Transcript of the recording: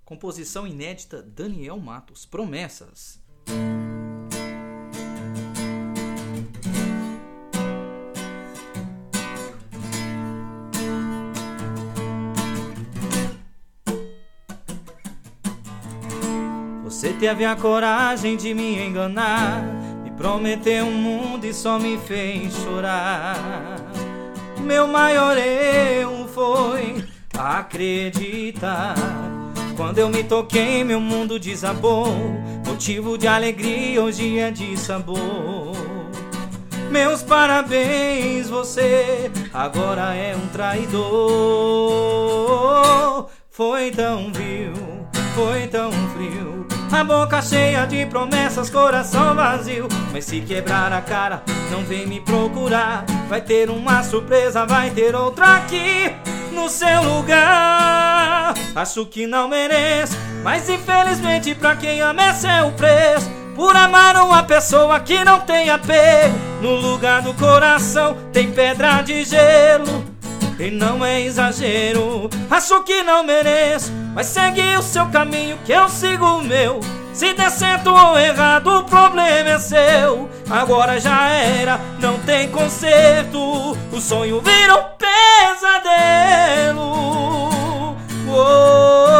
Composição inédita Daniel Matos, Promessas. Você teve a coragem de me enganar, me prometeu um mundo e só me fez chorar. Meu maior erro foi acreditar. Quando eu me toquei, meu mundo desabou. Motivo de alegria hoje é de sabor. Meus parabéns, você agora é um traidor. Foi tão vil, foi tão frio, a boca cheia de promessas, coração vazio. Mas se quebrar a cara, não vem me procurar. Vai ter uma surpresa, vai ter outra aqui no seu lugar. Acho que não mereço, mas infelizmente pra quem ama esse é o preço. Por amar uma pessoa que não tem apego, no lugar do coração tem pedra de gelo. E não é exagero, acho que não mereço, mas segue o seu caminho que eu sigo o meu. Se der certo ou errado, o problema é seu. Agora já era, não tem conserto. O sonho vira um pesadelo. Oh.